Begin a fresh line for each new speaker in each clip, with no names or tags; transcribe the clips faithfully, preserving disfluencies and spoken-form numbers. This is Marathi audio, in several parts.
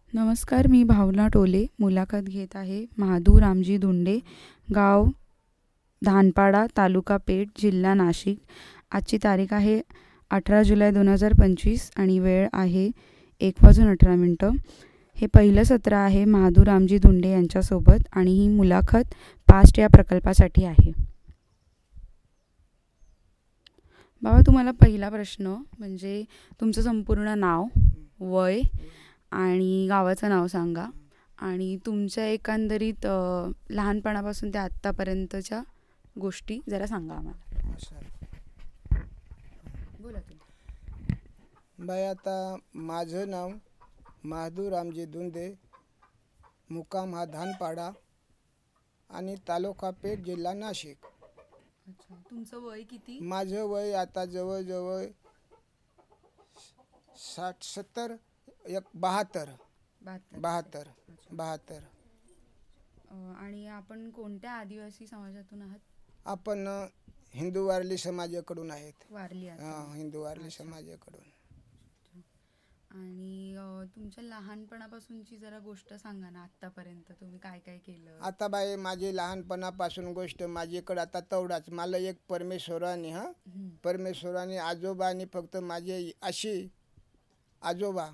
नमस्कार, मी भावना टोले मुलाखत घेत आहे. महादू रामजी धुंडे, गाव धानपाडा, तालुका पेठ, जिल्हा नाशिक. आजची तारीख आहे अठरा जुलै दोन हजार पंचवीस आणि वेळ आहे एक वाजून अठरा मिनटं. हे पहिलं सत्र आहे महादू रामजी धुंडे यांच्यासोबत आणि ही मुलाखत पास्ट या प्रकल्पासाठी आहे. बाबा, तुम्हाला पहिला प्रश्न म्हणजे तुमचं संपूर्ण नाव, वय आणि गावाचं नाव सांगा आणि तुमच्या एकंदरीत अ, लहानपणापासून ते आत्तापर्यंतच्या गोष्टी जरा सांगा आम्हाला. बोला तुम्ही.
बाई, आता माझं नाव महादू रामजी धुंडे, मुक्काम हा धानपाडा आणि तालुका पेठ, जिल्हा नाशिक.
अच्छा, तुमचं वय किती?
माझं वय आता जवळजवळ साठ सत्तर एक बहात्तर
बहात्तर.
बहात्तर बहात्तर.
अ, आणि आपण कोणत्या आदिवासी समाजातून आहात?
आपण अ, हिंदू वारली समाजाकडून आहेत.
वारली आहात
हां,
तुम्ही.
हिंदू वारली
अच्छा.
समाजाकडून.
आणि अ, तुमच्या लहानपणापासूनची जरा गोष्ट सांगा ना, आत्तापर्यंत तुम्ही काय काय केलं?
आता बाई, माझी लहानपणापासून गोष्ट माझ्याकडं आता तेवढाच. मला एक परमेश्वराने हां
हम्म.
परमेश्वराने आजोबाने फक्त माझे अशी आजोबा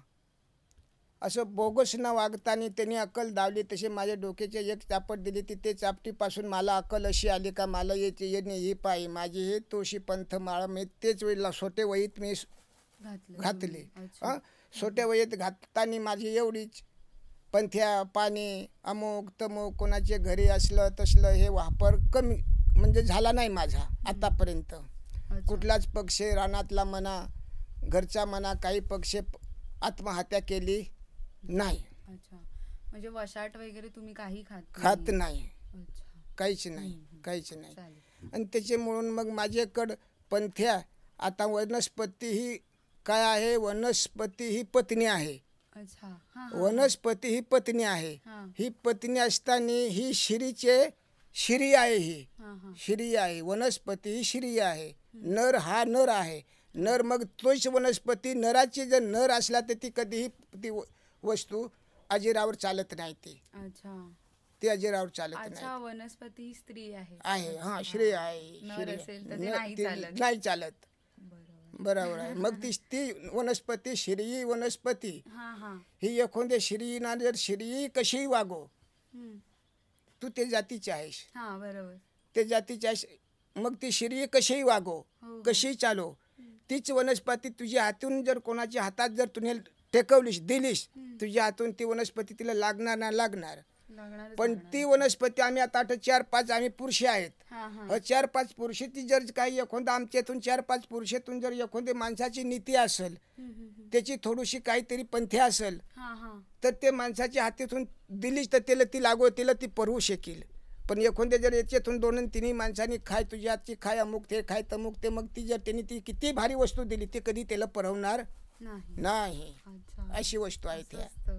असं बोगस न वागताना त्यांनी अक्कल दावली. तसे माझ्या डोक्याचे एक चापट दिली ती ते चापटीपासून मला अक्कल अशी आली का मला याची येणे ही पायी माझी हे तोशी पंथ माळा. मी तेच वेळेला सोटे वहीत मी
घातलं
घातले.
तुम्ही. अच्छा.
हां, सोट्या वहीत घातताना माझी एवढीच पंथ्या पाणी अमुक तमुक कोणाचे घरी असलं तसलं हे वापर कमी म्हणजे झाला नाही माझा आतापर्यंत.
अच्छा.
कुठलाच पक्ष रानातला म्हणा घरचा म्हणा काही पक्ष आत्महत्या केली नाही.
अच्छा, म्हणजे वशाट वगैरे तुम्ही काही खात
खात नाही,
अच्छा.
काहीच नाही,
हम्म.
काहीच नाही.
चालेल.
आणि त्याच्यामुळून मग माझ्याकडं पंथ्या आता वनस्पती ही काय आहे, वनस्पती ही पत्नी आहे.
अच्छा. हां, हां,
वनस्पती ही पत्नी आहे.
हां.
ही पत्नी असताना ही शिरीचे शिरी आहे. ही
हां, हां.
शिरी आहे. वनस्पती ही शिरी आहे. नर हा नर आहे. नर मग तोच वनस्पती नराची जर नर असला तर ती कधीही ती व- वस्तू अजिरावर चालत नाही. ती
अच्छा.
ती अजिरावर चालत
अच्छा,
नाही
वनस्पती ही स्त्री आहे.
आहे. हां, श्री आहे.
नर
श्री
असेल तर ते
न-
नाही
ती
चालत.
नाही चालत.
बरोबर.
बरोबर आहे. मग ती ती वनस्पती श्री वनस्पती
हां, हां.
ही एखाद्या श्रीना जर श्री कशीही वागो,
हम्म.
तू ते जातीची आहेस,
हां, बरोबर.
ते जातीची आहेस. मग ती श्री कशीही वागो,
हो, हो.
कशीही चालो, तीच वनस्पती तुझ्या हातून जर कोणाच्या हातात जर तुम्ही टेकवलीस दिलीस, तुझ्या हातून ती वनस्पती तिला लागणार ना लागणार.
लागणारच
पण
लागणार.
ती वनस्पती आम्ही आता आठ चार पाच आम्ही पुरुष आहेत.
हां, हां.
अ चार पाच पुरुषाची जर काही एखादा आमच्यातून चार पाच पुरुषातून जर एखादी माणसाची नीती असेल,
हम्म, हम्म, हम्म.
त्याची थोडीशी काहीतरी पंथ्या असेल,
हां, हां.
तर ते माणसाच्या हातीतून दिलीच तर त्याला ती लागो तिला ती परवू शकेल. पण एखाद्या जर याच्यातून दोन आणि तिन्ही माणसांनी खाय तुझ्या हातची खाय अमुक ते खाय तमुक ते, मग ती जर त्यांनी ती किती भारी वस्तू दिली ती कधी त्याला परवणार
नाही.
नाही.
अच्छा.
अशी वस्तू आहे
असं
त्या.
असतं.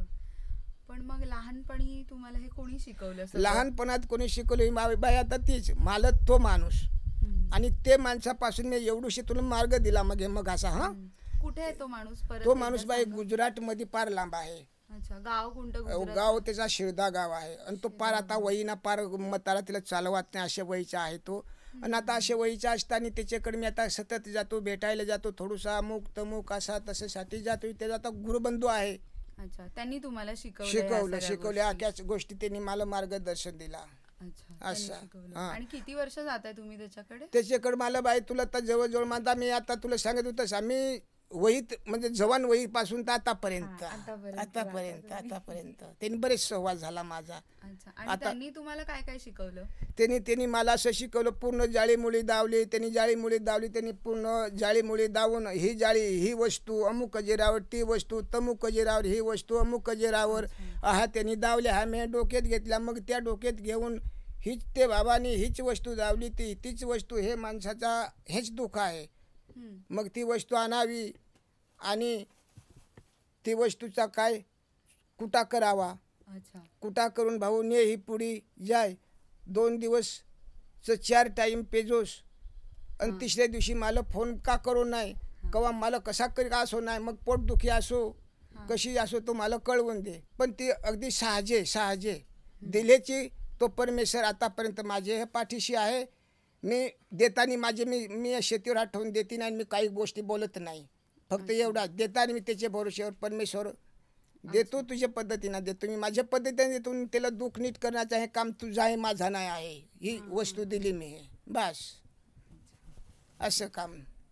पण मग लहानपणी तुम्हाला हे कोणी शिकवलं सगळं?
लहानपणात कोणी शिकवली बाई आता तीच मला तो माणूस
हम्म.
आणि ते माणसापासून मी एवढीशी तुला मार्ग दिला मग हे मग असा हां
हम्म. कुठे आहे तो माणूस? परत
तो
एकदा
माणूस बाई
सांगा.
गुजरातमध्ये पार लांब आहे.
अच्छा, गाव कोणतं?
अहो,
गुजरात?
गाव त्याचा शिरदा गाव आहे आणि तो पार आता वहीना पार मताला तिला चालवत नाही अशा वहीचा आहे तो. आणि आता अशा वहीचा असताना त्याच्याकडे मी आता सतत जातो, भेटायला जातो, थोडंसं अमुक तमुक असा तशासाठी जातो. त्याचा आता गुरुबंधू आहे.
अच्छा, त्यांनी तुम्हाला शिकवलं या
शिकवलं
सगळ्या
शिकवल्या
गोष्टी?
आख्याच गोष्टी त्यांनी मला मार्गदर्शन दिला.
अच्छा,
असं,
त्यांनी शिकवलं.
हां.
आणि किती वर्ष जाताय तुम्ही त्याच्याकडे?
त्याच्याकडे मला बाई तुला तर जवळजवळ माझा मी आता तुला सांगत होतंस आम्ही वहीत म्हणजे जवान वहीपासून तर आतापर्यंत
हां, आतापर्यंत
आतापर्यंत
जाता तुम्ही.
आतापर्यंत त्यांनी बरेच संवाद झाला माझा.
अच्छा, आणि
आता-
त्यांनी तुम्हाला काय काय शिकवलं?
त्यांनी त्यांनी मला असं शिकवलं, पूर्ण जाळीमुळी दावली त्यांनी, जाळीमुळी दावली त्यांनी, पूर्ण जाळीमुळी दावून ही जाळी ही वस्तू अमुक कजेरावर, ती वस्तू तमुक कजेरावर, ही वस्तू अमुक कजेरावर हा त्यांनी दावल्या. हा मी डोक्यात घेतल्या. मग त्या डोक्यात घेऊन हीच ते बाबांनी हीच वस्तू दावली, ती तीच वस्तू हे माणसाचा हेच दुःख आहे.
हम्म.
मग ती वस्तू आणावी आणि ती वस्तूचा काय कुटा करावा.
अच्छा.
कुटा करून भाऊ ने ही पुडी जाय दोन दिवस च चार टाईम पेजोस आणि
हां.
तिसऱ्या दिवशी मला फोन का करू नाही,
हां.
कवा मला कसा करी का असो नाही, मग पोटदुखी असो कशी असो तो मला कळवून दे. पण ती अगदी साहजे साहजे दिल्याची तो परमेश्वर आतापर्यंत माझे हे पाठीशी आहे. मी देताना माझे मी मी शेतीवर हात ठेवून देते नाही, मी काही गोष्टी बोलत नाही. फक्त एवढा देताना मी त्याच्या भरोश्यावर परमेश्वर देतो, तुझ्या पद्धतीनं देतो, मी माझ्या पद्धतीने देतो. त्याला दुःख नीट करण्याचं हे काम तुझं आहे, माझा नाही आहे. ही वस्तू दिली मी हे बस असं काम.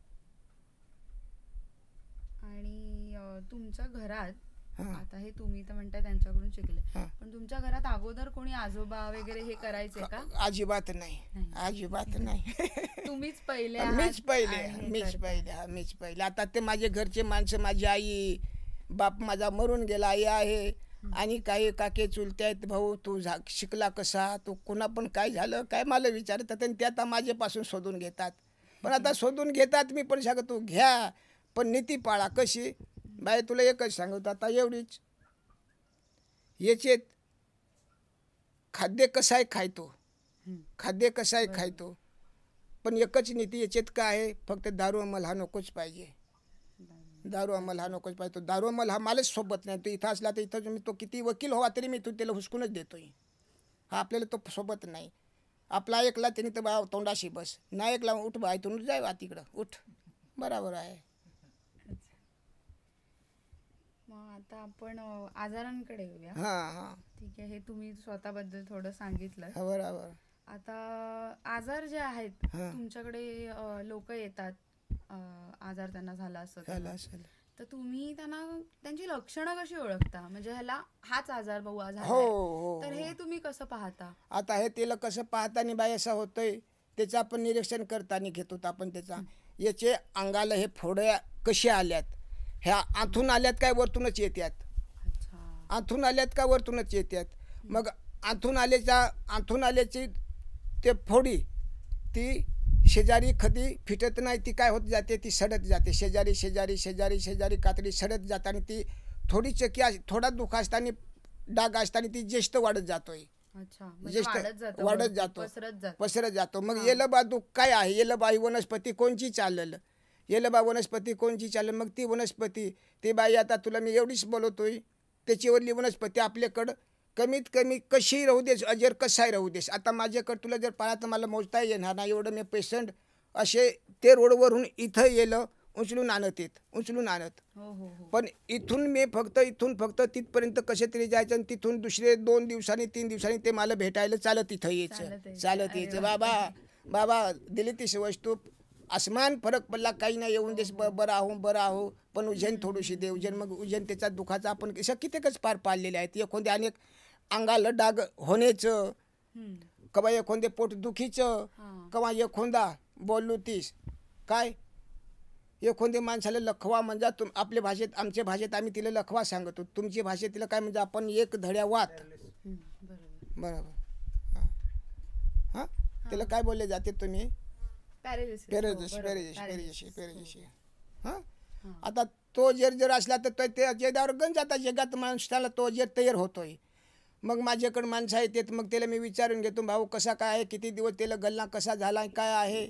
आणि अ, तुमच्या घरात
हां.
आता हे तुम्ही तर म्हणताय त्यांच्याकडून शिकले,
हां.
पण तुमच्या घरात अगोदर कोणी आजोबा वगैरे हे करायचे का?
अजिबात नाही,
नाही.
अजिबात नाही.
तुम्हीच पहिले
मीच
आहात
पहिले
आणि हे
मीच
करताय.
पहिले हा मीच पहिले. आता ते माझे घरचे माणसं, माझी आई बाप माझा मरून गेला, आई आहे आणि काही काके चुलते आहेत. भाऊ तू झा शिकला कसा, तू कुणा पण काय झालं काय मला विचारतात आणि ते आता माझ्यापासून शोधून घेतात. पण आता शोधून घेतात, मी पण सांगतो घ्या पण नीती पाळा. कशी बाई तुला एकच सांगतो आता एवढीच, याचे खाद्य कसं आहे खायतो,
हं.
खाद्य कसं आहे खायतो, पण एकच नीती याच्यात काय आहे, फक्त दारू अंमल हा नकोच पाहिजे. दारू अंमल हा नकोच पाहिजे. तो दारू अंमल हा मलाच सोबत नाही. तो इथं असला तर इथं मी तो किती वकील व्हा तरी मी तो त्याला हुसकूनच देतोय. हा आपल्याला तो सोबत नाही. आपला ऐकला त्याने तर बा तोंडाशी बस, नाही ऐकला उठ बा इथून जाय बा तिकडं उठ, बरोबर आहे.
मग आता आपण अ, आजारांकडे येऊया.
हां हां
ठीक आहे, हे तुम्ही स्वतःबद्दल थोडं सांगितलं.
हा, बरोबर.
आता आजार जे आहेत
हां.
तुमच्याकडे लोक येतात, अ, आजार त्यांना झाला असं
झालं असेल.
तर तुम्ही त्यांना त्यांची लक्षणं कशी ओळखता? म्हणजे ह्याला हाच आजार भाऊ
हो
झालाय,
हो
तर
हो.
हे तुम्ही कसं पाहता?
आता हे त्याला कसं पाहताना बाई असं होतंय, त्याचं आपण निरीक्षण करताना घेतो आपण त्याचा. याचे अंगाला हे फोड्या कशा आल्यात, ह्या आथून आल्यात काय वरतूनच येतात,
अच्छा.
आथून आल्यात का वरतूनच येतात. मग आथून आल्याच्या आथून आल्याची ते फोडी ती शेजारी कधी फिटत नाही, ती काय होत जाते, ती सडत जाते. शेजारी शेजारी शेजारी शेजारी कातडी सडत जाताना ती थोडी चकी अस- थोडा दुःख असताना डाग असताना ती ज्येष्ठ वाढत जातोय,
अच्छा, म्हणजे
ज्येष्ठ
वाढत जातं,
वाढत
वरती
जातो,
पसरत जातं.
पसरत जातो. मग
हां.
येलबा दुःख काय आहे, येलबा ही वनस्पती कोणची चाललं, येलबा वनस्पती कोणची चाललं. मग ती वनस्पती ती बाई आता तुला मी एवढीच बोलवतोय, त्याच्यावरली वनस्पती आपल्याकडं कमीत कमी कशी राहू देस, अजर कसाही राहू देस. आता माझ्याकडं तुला जर पाहिलं तर मला मोजता येणार नाही, एवढं मी पेशंट असे ते रोडवरून इथं येलं उचलून आणत येत उचलून आणत.
हो हो हो.
पण इथून मी फक्त इथून फक्त तिथपर्यंत कसे तरी जायचं आणि तिथून दुसरे दोन दिवसांनी तीन दिवसांनी ते मला भेटायला चालत इथं
चालत
यायचं
यायचं.
चालत
अरे
यायचं.
वा.
बाबा बाबा दिली ती वस्तू आसमान फरक पडला काही नाही, येऊन देस ब- बरं आहो बरं आहो, पण उज्जैन थोडीशी दे उज्जैन. मग उज्जैन त्याचा दुखाचा आपण असं कित्येकच पार पाडलेले आहेत. एखादे अनेक अंगाला डाग होण्याचं,
हम्म.
कवा एखादे पोटदुखीचं,
हां.
कवा एखादा बोललो तीस काय एखाद्या माणसाला लखवा म्हणजे तुम आपल्या भाषेत आमच्या भाषेत आम्ही तिला लखवा सांगतो, तुमची भाषेत तिला काय म्हणजे आपण एक धड्या वात.
हम्म. बरोबर.
बरोबर हां हां तिला काय बोलले जाते तुम्ही,
पॅरेलिसिस.
पेरेजशी
हो, बरोबर.
पेरेजशी पेरेजशी
पॅरेलिसिस.
पेरेजशी हां.
हां.
आता तो जर जर असला तर तो त्या जगावर गंज आता जगात माणसाला तो जर तयार होतोय. मग माझ्याकडे माणसं आहेत येत, मग त्याला मी विचारून घेतो भाऊ कसा काय आहे, किती दिवस त्याला गल्ला कसा झाला काय आहे.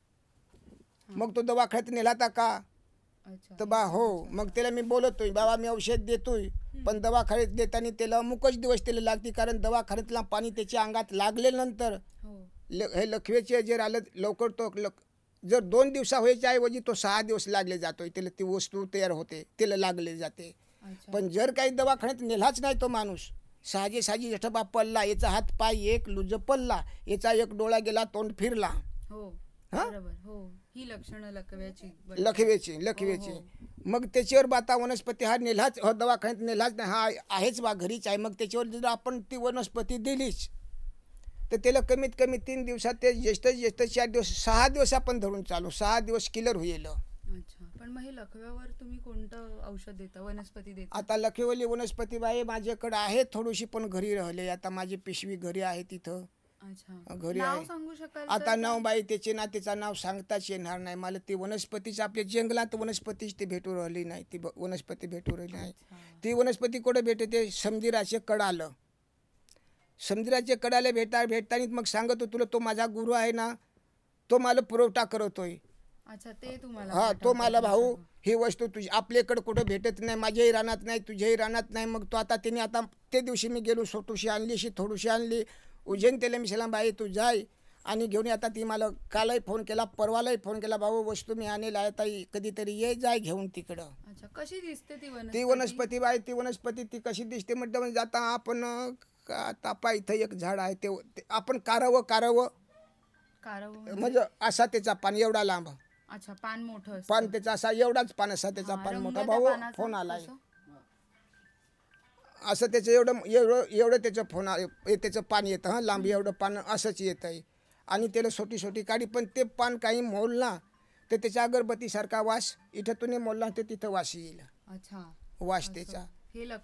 मग तो दवाखान्यात नेलाता का,
अच्छा.
तर बा हो. मग त्याला मी बोलतोय बाबा मी औषध देतोय, पण दवाखान्यात देताना त्याला अमुकच दिवस त्याला लागते, कारण दवाखान्यातला पाणी त्याच्या अंगात लागल्यानंतर
हो.
ल हे लखवेचे जर आलं लवकर तो लक जर दोन दिवसा व्हायच्या ऐवजी तो सहा दिवस लागले जातोय, त्याला ती वस्तू तयार होते, त्याला लागले जाते.
अच्छा.
पण जर काही दवाखान्यात नेलाच नाही तो माणूस, साजे साजी जठबा पडला, याचा हात पाय एक लुज पडला, याचा एक डोळा गेला, तोंड फिरला,
हो.
हां?
बरोबर. हो, ही लक्षणं लकव्याची. बरोबर.
लखवेची लखवेची
हो,
मग त्याच्यावर बाता वनस्पती हा नेलाच हो, दवाखान्यात नेलाच नाही, हा आहेच बा घरीच आहे. मग त्याच्यावर जर आपण ती वनस्पती दिलीच तर त्याला कमीत कमी तीन दिवसात ते ज्येष्ठ ज्येष्ठ चार दिवस सहा दिवस आपण धरून चालू, सहा दिवस किलर होईल.
अच्छा. पण मग हे लकव्यावर तुम्ही कोणतं औषध देता, वनस्पती देता?
आता लखवेली वनस्पती बाई माझ्याकडे आहे थोडीशी, पण घरी राहिले. आता माझी पिशवी घरी आहे तिथं
अच्छा.
घरी
नाव
आहे.
सांगू शकाल
आता
तर?
नाव बाई त्याचे ना तिचं नाव सांगताच येणार नाही मला. ती वनस्पतीच आपल्या जंगलात वनस्पतीच ती भेटू राहिली नाही, ती ब- वनस्पती भेटू राहिली नाही.
अच्छा.
ती वनस्पती कुठे भेटते, समुद्राचे कडालं. समुद्राचे कडाले भेटा भेटताना मग सांगतो तुला तो माझा गुरु आहे ना, तो मला पुरवठा करतोय.
अच्छा, ते तुम्हाला
हा तो
पाठवतात
मला भाऊ
सगळं.
ही वस्तू तुझी आपल्याकडं कुठं भेटत नाही, माझ्याही रानात नाही, तुझ्याही रानात नाही. मग तो आता तिने आता ते दिवशी मी गेलो छोटूशी आणली अशी थोडीशी आणली उज्जैन त्याला मी सांगितलं बाई तू जाय आणि घेऊन ये. आता ती मला कालही फोन केला परवालाही फोन केला भाऊ वस्तू मी आणेल आहे ताई कधीतरी ये जाय घेऊन तिकडं.
अच्छा, कशी दिसते ती वनस्पती?
ती वनस्पती बाई ती वनस्पती ती कशी दिसते म्हटलं म्हणजे आता आपण अं, का तापा इथं एक झाड आहे ते ते आपण कारावं कारावं
कारव
म्हणजे असा त्याचा पान एवढा लांब
अच्छा, पान मोठं असतं.
पान त्याचा असा एवढाच पान असा त्याचा
हा,
पान
रंग
मोठा
त्या
भाऊ
पानाचा
फोन आलाय
कसं?
असं त्याचं एवढं एवढं एवढं त्याचं फोन आ- ए- त्याचं पान येतं हां लांब एवढं पान असंच येत आहे आणि त्याला छोटी छोटी काडी पण ते पान काही मोडला तर त्याच्या अगरबत्तीसारखा वास इथं तुम्ही मोडला तर तिथं वास येईल
अच्छा,
वास त्याचा
हे लक्षात